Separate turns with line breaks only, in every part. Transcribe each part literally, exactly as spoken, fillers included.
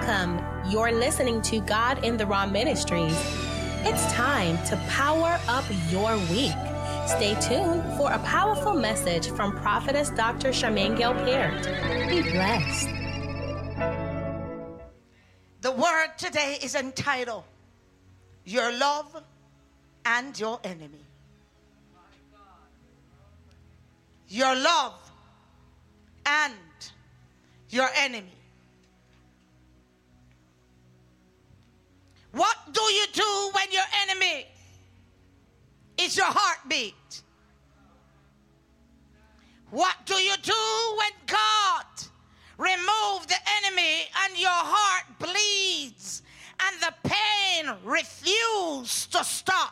Welcome. You're listening to God in the Raw Ministries. It's time to power up your week. Stay tuned for a powerful message from Prophetess Doctor Charmaine Gail Peart. Be blessed.
The word today is entitled, Your Love and Your Enemy. Your love and your enemy. What do you do when your enemy is your heartbeat? What do you do when God removed the enemy and your heart bleeds and the pain refuses to stop?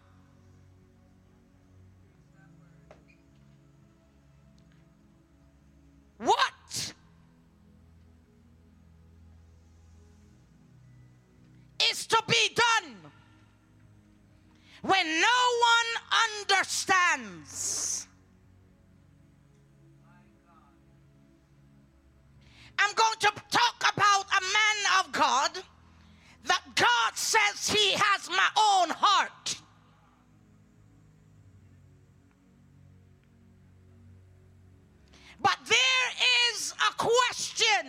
What is to be done when no one understands? I'm going to talk about a man of God that God says he has my own heart. But there is a question.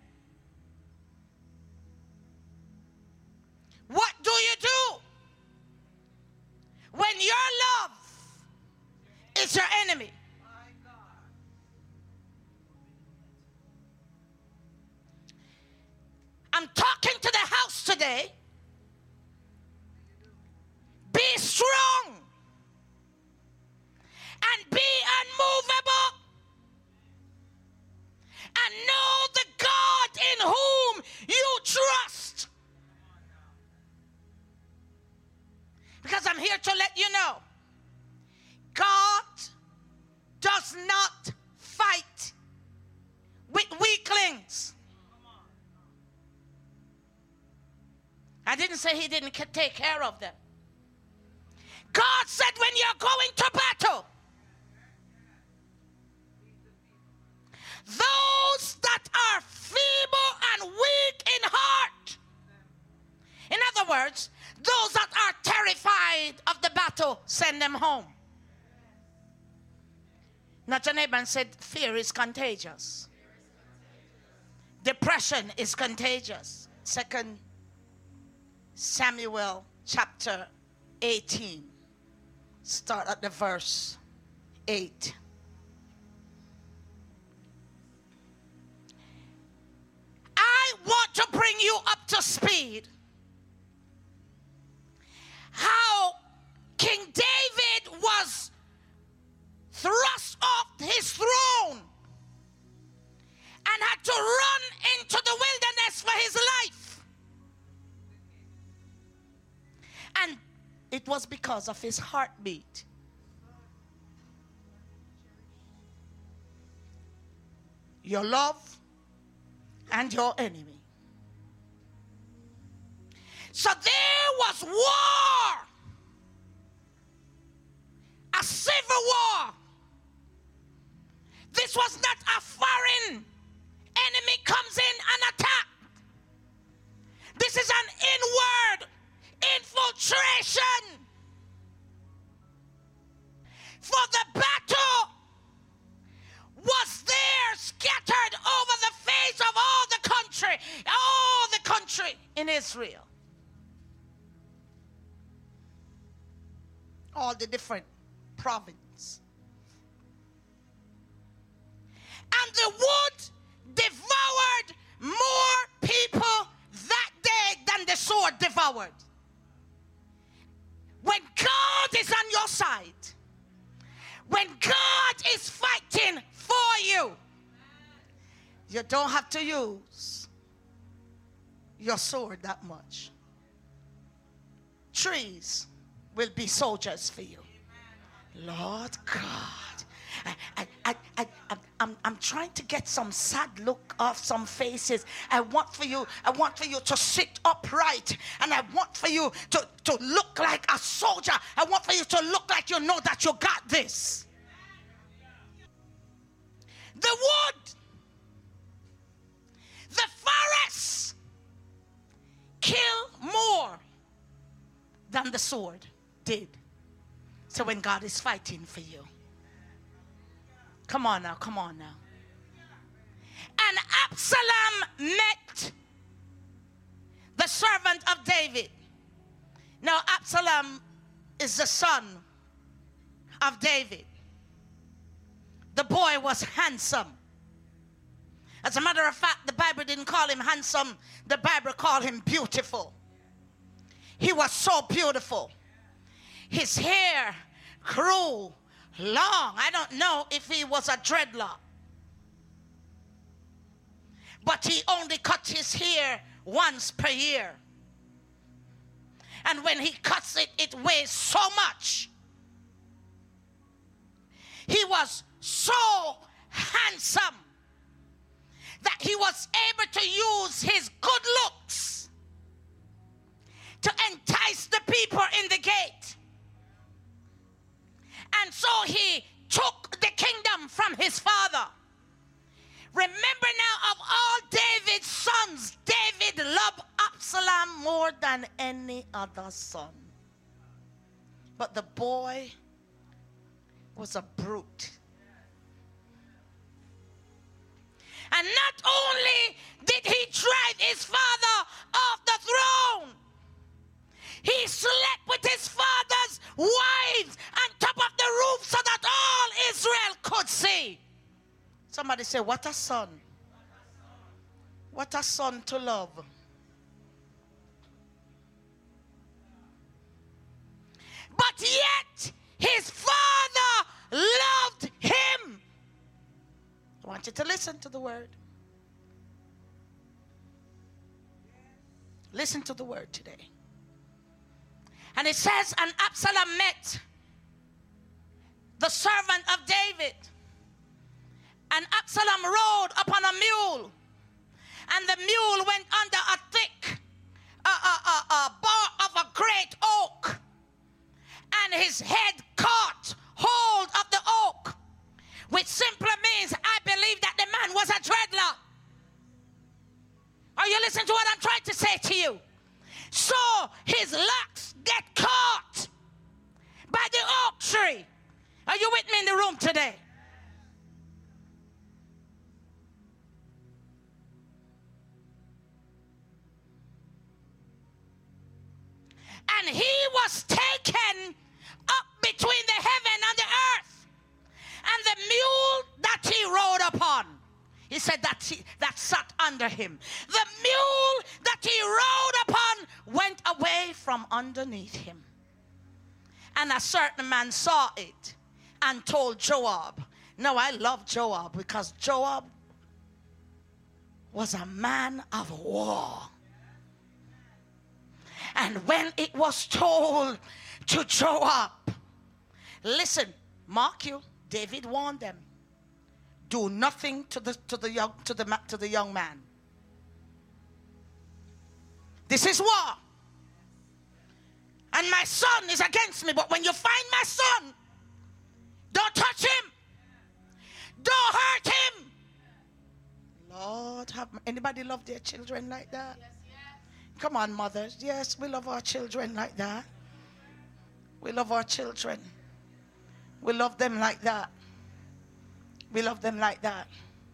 What do you do when your love is your enemy? I'm talking to the house today. Be strong and be unmovable. And know the God in whom you trust. Because I'm here to let you know, God does not fight with weaklings. I didn't say he didn't take care of them. God said when you're going to battle, those that are feeble and weak in heart. In other words, those that are terrified of the battle, send them home. Not your neighbor and said, fear is contagious. Depression is contagious. Second Samuel chapter eighteen. Start at the verse eight. I want to bring you up to speed. How King David was thrust off his throne and had to run into the wilderness for his life. And it was because of his heartbeat. Your love and your enemy. So there was war, a civil war. This was not a foreign enemy comes in and attack. This is an inward infiltration. For the battle was there scattered over the face of all the country, all the country in Israel. All the different provinces. And the wood devoured more people that day than the sword devoured. When God is on your side, when God is fighting for you, you don't have to use your sword that much. Trees will be soldiers for you. Lord God, I, I, I, I, I'm, I'm, I'm trying to get some sad look off some faces. I want for you, I want for you to sit upright, and I want for you to, to look like a soldier. I want for you to look like you know that you got this. The wood, the forest than the sword did. So when God is fighting for you, come on now, come on now. And Absalom met the servant of David. Now Absalom is the son of David. The boy was handsome. As a matter of fact, the Bible didn't call him handsome. The Bible called him beautiful. He was so beautiful. His hair grew long. I don't know if he was a dreadlock. But he only cut his hair once per year. And when he cuts it, it weighs so much. He was so handsome that he was able to use his good looks to entice the people in the gate. And so he took the kingdom from his father. Remember now, of all David's sons, David loved Absalom more than any other son. But the boy was a brute. And not only did he drive his father off the throne, he slept with his father's wives on top of the roof so that all Israel could see. Somebody say, what a son. What a son to love. But yet, his father loved him. I want you to listen to the word. Listen to the word today. And it says, and Absalom met the servant of David. And Absalom rode upon a mule. And the mule went under a thick uh, uh, uh, uh, bar of a great oak. And his head caught hold of the oak, which simply means I believe that the man was a dreadlock. Are you listening to what I'm trying to say to you? So his locks get caught by the oak tree. Are you with me in the room today? And he was taken up between the heaven and the earth. And the mule that he rode upon, he said that he, that sat under him, the mule that he rode upon went away from underneath him. And a certain man saw it and told Joab. Now I love Joab because Joab was a man of war. And when it was told to Joab, listen, mark you, David warned them, do nothing to the to the young to the to the young man. This is war. And my son is against me, but when you find my son, don't touch him. Don't hurt him. Lord, have anybody love their children like that? Yes, yes. Come on, mothers. Yes, we love our children like that. We love our children. We love them like that. We love them like that.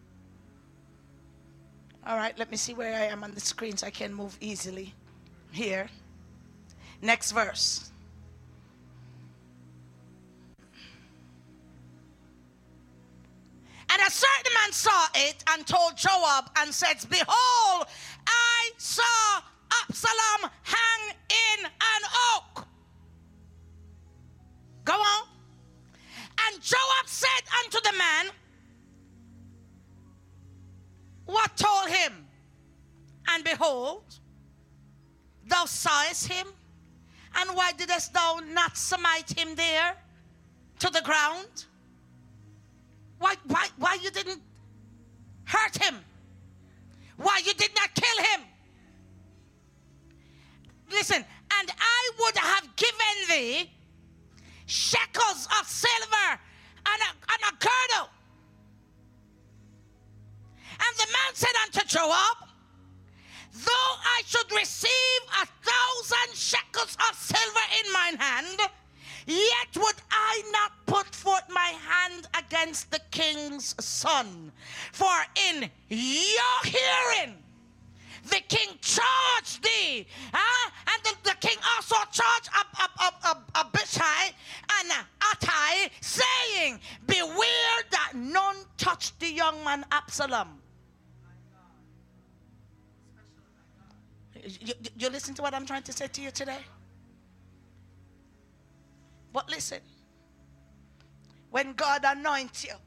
All right, let me see where I am on the screen so I can move easily. Here. Next verse. And a certain man saw it and told Joab and said, behold, I saw Absalom hang in an oak. Go on. And Joab said unto the man, what told him? And behold, thou sawest him, and why didst thou not smite him there to the ground? Why, why, why you didn't hurt him? Why you did not kill him? Listen, and I would have given thee shekels of silver and a, and a girdle. And the man said unto Joab, though I should receive a thousand shekels shekels of silver in mine hand, yet would I not put forth my hand against the king's son. For in your hearing the king charged thee, huh? And the, the king also charged Ab, Ab, Ab, Ab, Abishai and Attai, saying, beware that none touch the young man Absalom. You, you, you listen to what I'm trying to say to you today? But listen, when God anoints you,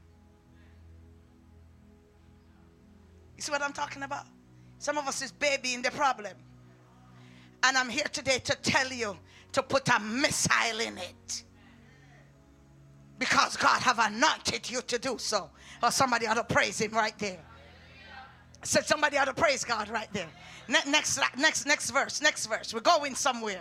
you see what I'm talking about? Some of us is baby in the problem. And I'm here today to tell you to put a missile in it. Because God have anointed you to do so. Or somebody ought to praise him right there. I said somebody ought to praise God right there. Ne- next, next, next verse, next verse. We're going somewhere.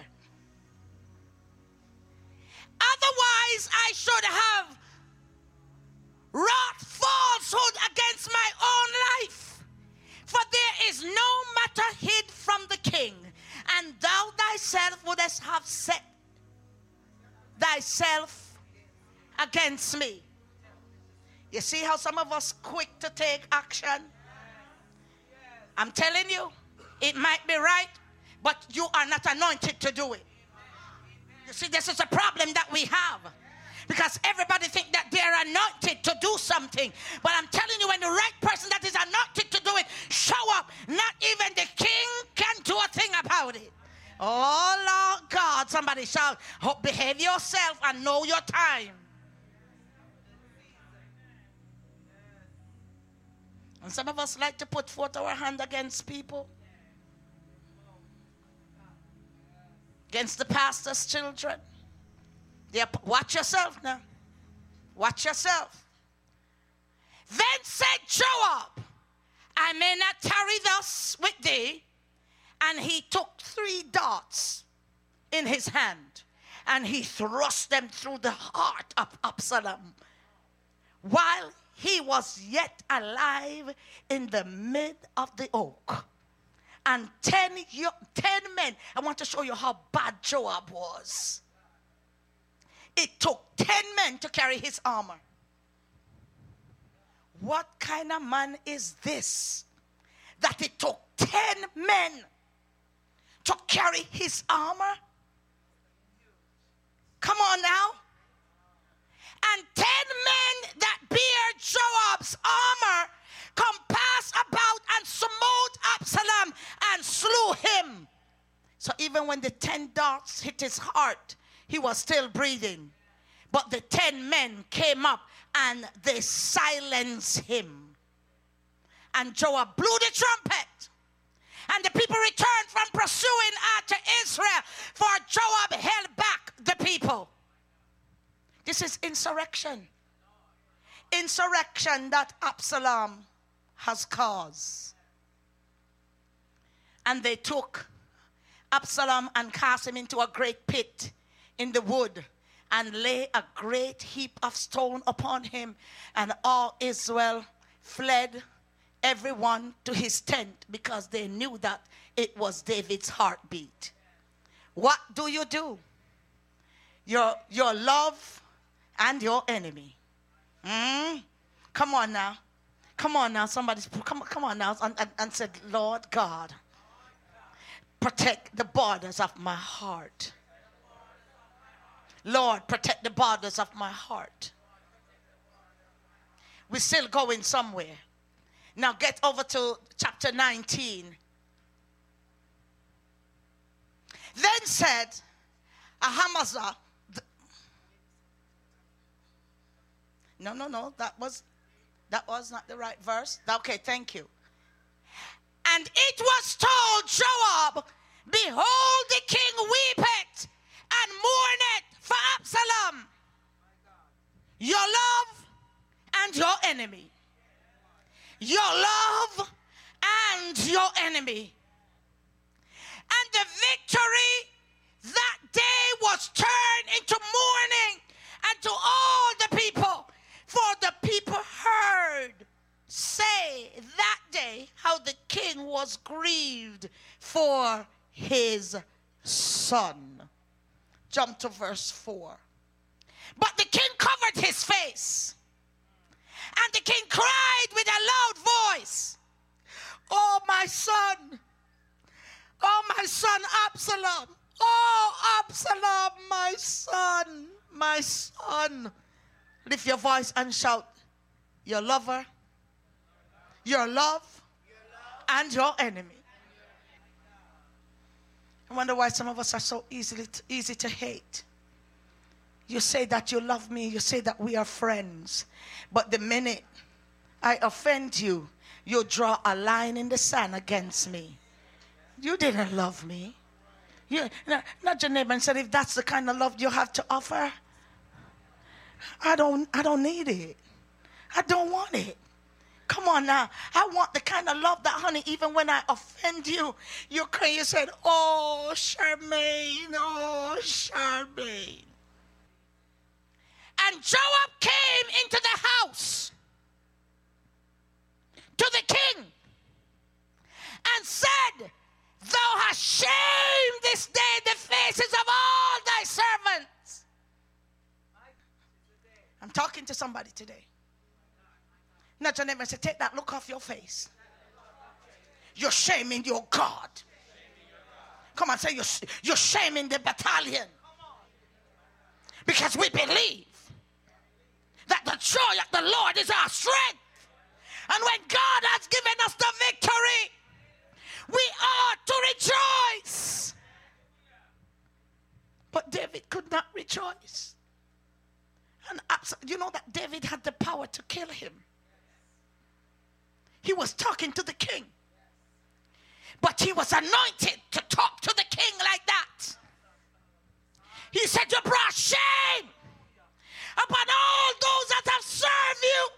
Otherwise, I should have wrought falsehood against my own life. For there is no matter hid from the king, and thou thyself wouldest have set thyself against me. You see how some of us quick to take action? I'm telling you, it might be right, but you are not anointed to do it. You see, this is a problem that we have. Because everybody think that they're anointed to do something. But I'm telling you, when the right person that is anointed to do it show up, not even the king can do a thing about it. Oh, Lord God, somebody shout, oh, behave yourself and know your time. And some of us like to put forth our hand against people. Against the pastor's children. Yeah, watch yourself now. Watch yourself. Then said Joab, I may not tarry thus with thee. And he took three darts in his hand, and he thrust them through the heart of Absalom, while he was yet alive in the mid of the oak. And ten, ten men, I want to show you how bad Joab was. It took ten men to carry his armor. What kind of man is this? That it took ten men to carry his armor? Come on now. And ten men that bear Joab's armor compassed about and smote Absalom and slew him. So even when the ten darts hit his heart, he was still breathing. But the ten men came up and they silenced him. And Joab blew the trumpet. And the people returned from pursuing after Israel, for Joab held back the people. This is insurrection. Insurrection that Absalom has caused. And they took Absalom and cast him into a great pit in the wood, and lay a great heap of stone upon him. And all Israel fled, everyone to his tent, because they knew that it was David's heartbeat. What do you do? Your, your love and your enemy. Mm? Come on now. Come on now. Somebody, come, come on now. And, and, and said, Lord God, protect the borders of my heart. Lord, protect the borders of my heart. We're still going somewhere. Now get over to chapter nineteen. Then said Ahimazah. No, no, no. That was that was not the right verse. Okay, thank you. And it was told Joab, behold, the king weepeth and mourneth for Absalom, your love and your enemy. Your love and your enemy. And the victory that day was turned into mourning unto all the people, for the people heard say that day how the king was grieved for his soul. son. Jump to verse four. But the king covered his face, and the king cried with a loud voice, "Oh, my son! Oh, my son Absalom! Oh, Absalom, my son, my son!" Lift your voice and shout, "Your lover, your love, and your enemy." I wonder why some of us are so easily to, easy to hate. You say that you love me, you say that we are friends, but the minute I offend you, you draw a line in the sand against me. You didn't love me. You, no, not your neighbor and said, if that's the kind of love you have to offer, I don't, I don't need it. I don't want it. Come on now. I want the kind of love that, honey, even when I offend you, you cry, you said, "Oh, Charmaine, oh, Charmaine." And Joab came into the house to the king and said, "Thou hast shamed this day the faces of all thy servants." I'm talking to somebody today. Not your neighbor and say, "Take that look off your face. You're shaming your God." Come on, say, you're, you're shaming the battalion. Because we believe that the joy of the Lord is our strength. And when God has given us the victory, we ought to rejoice. But David could not rejoice. And you know that David had the power to kill him. He was talking to the king. But he was anointed to talk to the king like that. He said, "You brought shame upon all those that have served you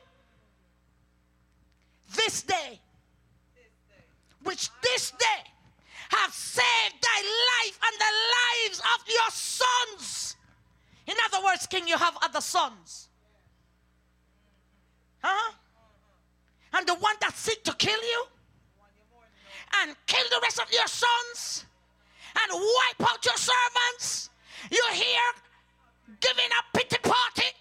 this day, which this day have saved thy life and the lives of your sons." In other words, king, you have other sons. Huh? And the one that seek to kill you and kill the rest of your sons and wipe out your servants, you're here giving a pity party.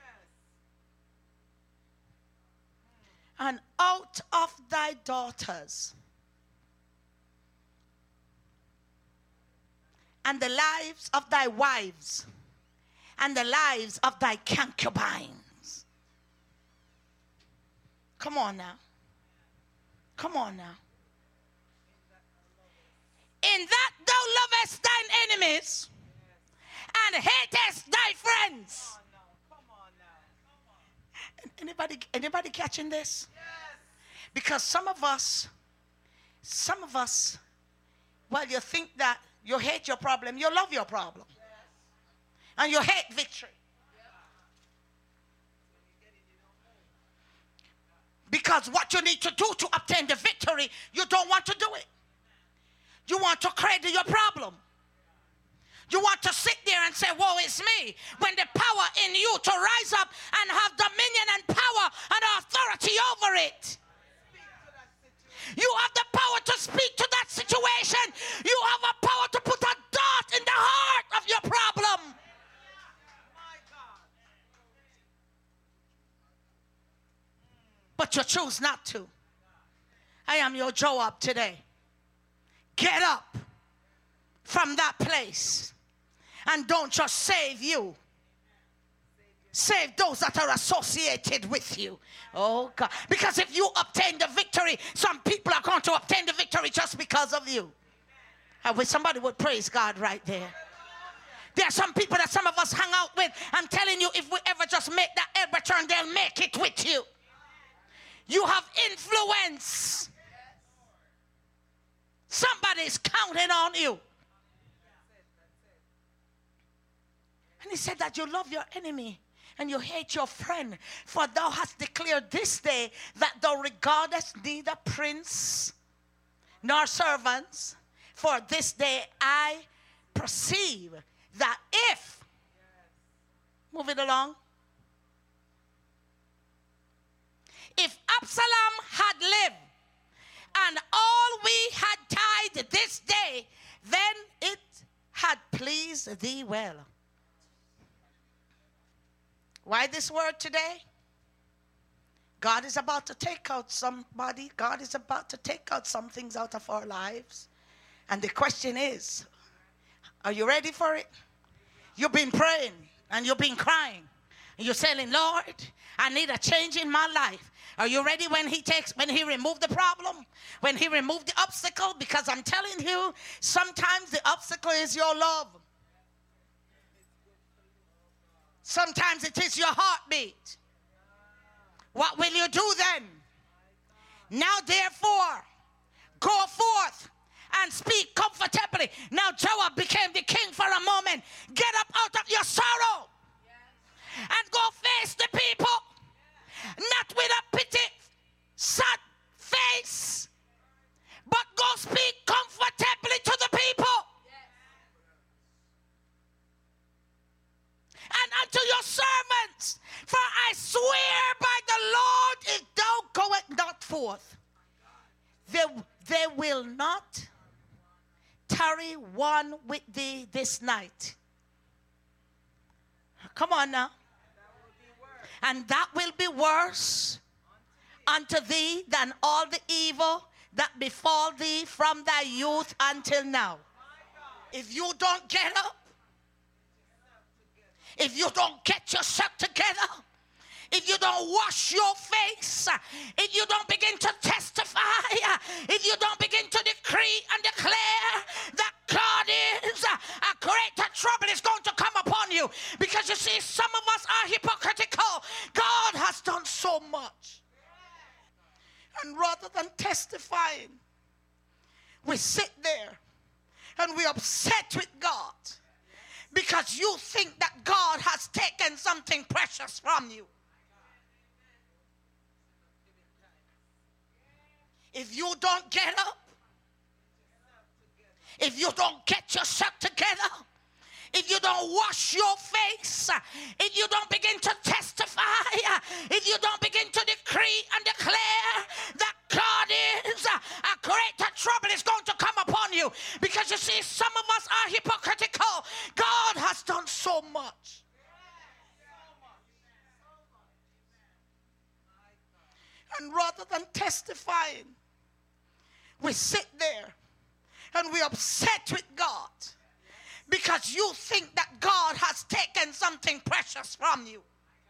And out of thy daughters and the lives of thy wives and the lives of thy concubines. Come on now. Come on now. In that thou lovest thine enemies and hatest thy friends. Anybody, anybody catching this? Because some of us, some of us, well, you think that you hate your problem, you love your problem. And you hate victory. Because what you need to do to obtain the victory, you don't want to do it. You want to cradle your problem. You want to sit there and say, "Woe is me," when the power in you to rise up and have dominion and power and authority over it. You have the power to speak to that situation. You have a power to put a dart in the heart of your problem. But you choose not to. I am your Joab today. Get up from that place and don't just save you. Save those that are associated with you. Oh God. Because if you obtain the victory, some people are going to obtain the victory just because of you. I wish somebody would praise God right there. There are some people that some of us hang out with. I'm telling you, if we ever just make that elbow turn, they'll make it with you. You have influence. Somebody's counting on you. And he said that you love your enemy and you hate your friend. For thou hast declared this day that thou regardest neither prince nor servants. For this day I perceive that if, move it along, if Absalom had lived and all we had tied this day, then it had please thee well. Why this word today? God is about to take out somebody. God is about to take out some things out of our lives. And the question is, are you ready for it? You've been praying and you've been crying. And you're saying, Lord, I need a change in my life. Are you ready when he takes, when he removed the problem? When he removed the obstacle? Because I'm telling you, sometimes the obstacle is your love. Sometimes it is your heartbeat. What will you do then? Now therefore, go forth and speak comfortably. Now Joab became the king for a moment. Get up out of your sorrow and go face the people. Not with a pity, sad face, but go speak comfortably to the people. And unto your servants, for I swear by the Lord, if thou goest not forth, they, they will not tarry one with thee this night. Come on now. And that will be worse unto thee than all the evil that befall thee from thy youth until now. If you don't get up, if you don't get yourself together, if you don't wash your face, if you don't begin to testify, if you don't begin to decree and declare that God is, a greater trouble is going to come upon you. Because you see, some of us are hypocritical. God has done so much. And rather than testifying, we sit there and we're upset with God because you think that God has taken something precious from you. If you don't get up, if you don't get yourself together, if you don't wash your face, if you don't begin to testify, if you don't begin to decree and declare that God is, a greater trouble is going to come upon you. Because you see, some of us are hypocritical. God has done so much. And rather than testifying, we sit there and we're upset with God because you think that God has taken something precious from you.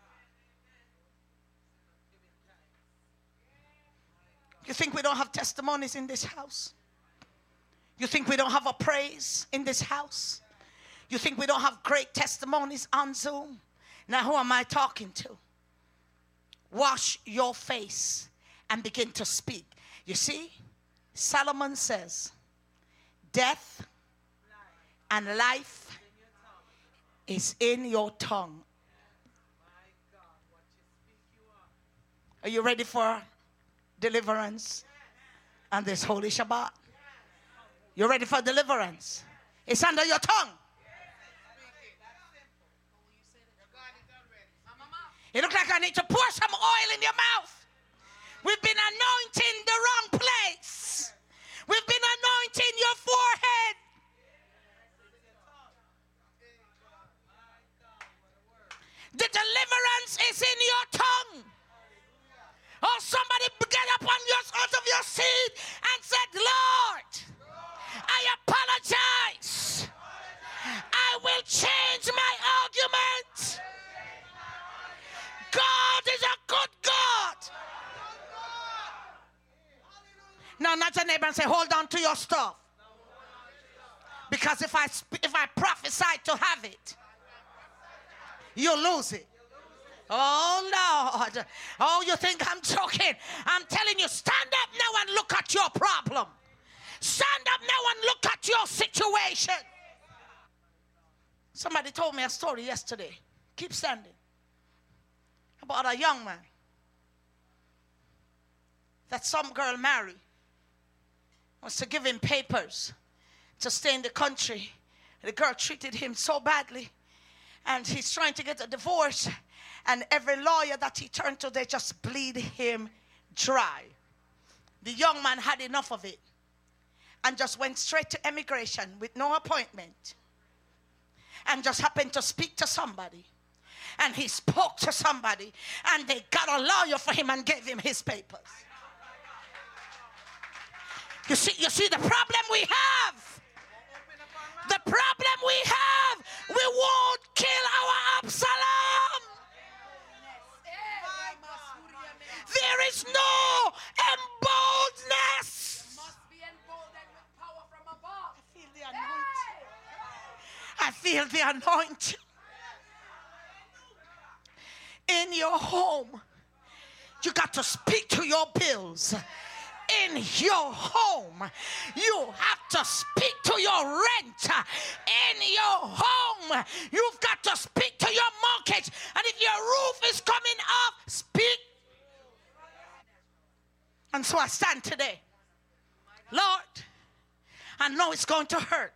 You think we don't have testimonies in this house? You think we don't have a praise in this house? You think we don't have great testimonies on Zoom? Now who am I talking to? Wash your face and begin to speak. You see, Solomon says, death and life is in your tongue. Are you ready for deliverance on this holy Shabbat? You ready for deliverance? It's under your tongue. It looks like I need to pour some oil in your mouth. We've been anointing the wrong place. We've been anointing your forehead. The deliverance is in your tongue. Oh, somebody get up on your, out of your seat and said, Lord, I apologize. I will change my argument. God is a good God. Now, nudge your neighbor and say, hold on to your stuff. Because if I if I prophesy to have it, you lose it. Oh, Lord. Oh, you think I'm joking? I'm telling you, stand up now and look at your problem. Stand up now and look at your situation. Somebody told me a story yesterday. Keep standing. About a young man that some girl married. Was to give him papers to stay in the country. The girl treated him so badly. And he's trying to get a divorce. And every lawyer that he turned to, they just bleed him dry. The young man had enough of it. And just went straight to immigration with no appointment. and just happened to speak to somebody. And he spoke to somebody, and they got a lawyer for him and gave him his papers. You see, you see the problem we have. The problem we have, we won't kill our Absalom. There is no emboldeness.
Must be emboldened with power from above.
I feel the anointing. I feel the anointing. In your home, you got to speak to your bills. In your home, you have to speak to your rent. In your home, you've got to speak to your mortgage. And if your roof is coming off, speak. And so I stand today. Lord, I know it's going to hurt.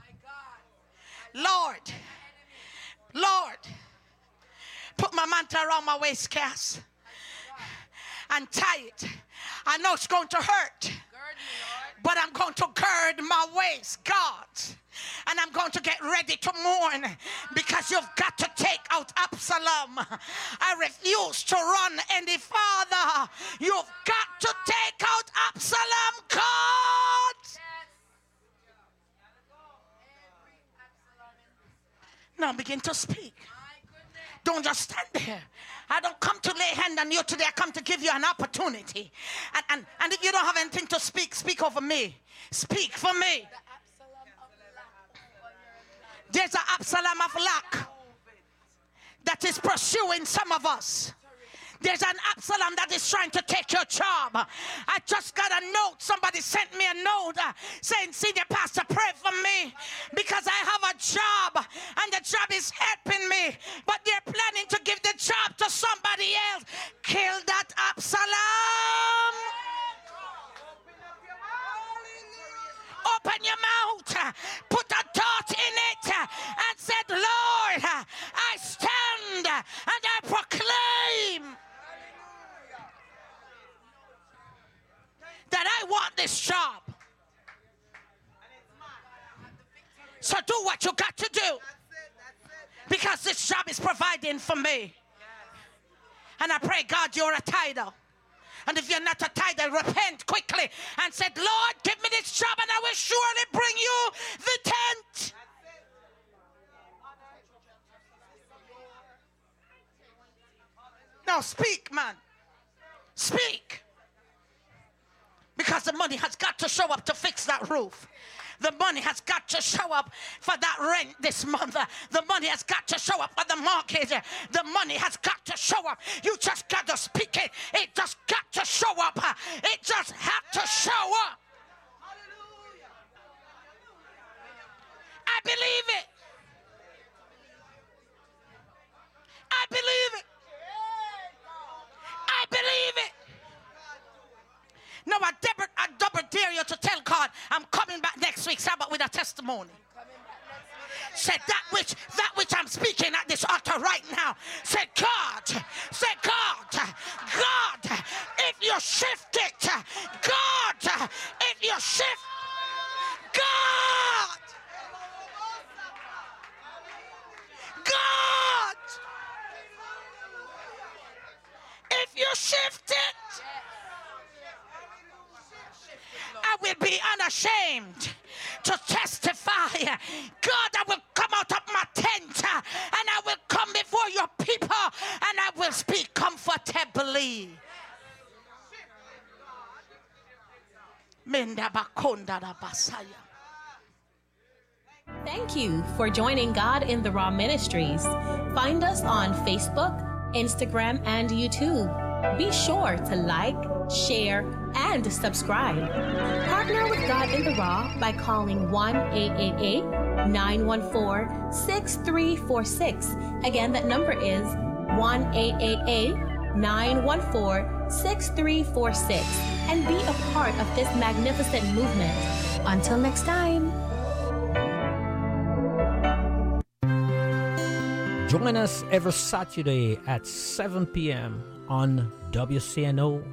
Lord, Lord, put my mantle around my waist, Cass, and tie it. I know it's going to hurt, but I'm going to gird my waist, God. And I'm going to get ready to mourn, because you've got to take out Absalom. I refuse to run any farther. You've got to take out Absalom, God. Now begin to speak. Don't just stand there. I don't come to lay hand on you today. I come to give you an opportunity. And, and, and if you don't have anything to speak, speak over me. Speak for me. There's an Absalom of lack that is pursuing some of us. There's an Absalom that is trying to take your job. I just got a note. Somebody sent me a note uh, saying, Senior Pastor, pray for me because I have a job and the job is helping me. But they're planning to give the job to somebody else. Kill that Absalom. Open your mouth. Put a thought in it and said, Lord, I stand and I proclaim that I want this job. So do what you got to do, because this job is providing for me. And I pray, God, you're a tither. And if you're not a tither, repent quickly and said, Lord, give me this job and I will surely bring you the tent. Now speak, man. Speak. Because the money has got to show up to fix that roof. The money has got to show up for that rent this month. The money has got to show up for the mortgage. The money has got to show up. You just got to speak it. It just got to show up. It just had to show up. I believe it. I believe it. I believe it. No, I double, I double dare you to tell God, I'm coming back next week, Sabbath, with a testimony. Said that which, that which I'm speaking at this altar right now. Said God, said God, God, if you shift it, God, if you shift, God, God, if you shift it, I will be unashamed to testify. God, I will come out of my tent and I will come before your people and I will speak comfortably.
Thank you for joining God in the Raw Ministries. Find us on Facebook, Instagram, and YouTube. Be sure to like, share, and subscribe. Partner with God in the Raw by calling one eight eight eight, nine one four, six three four six. Again, that number is one eight eight eight, nine one four, six three four six. And be a part of this magnificent movement. Until next time.
Join us every Saturday at seven p.m. on W C N O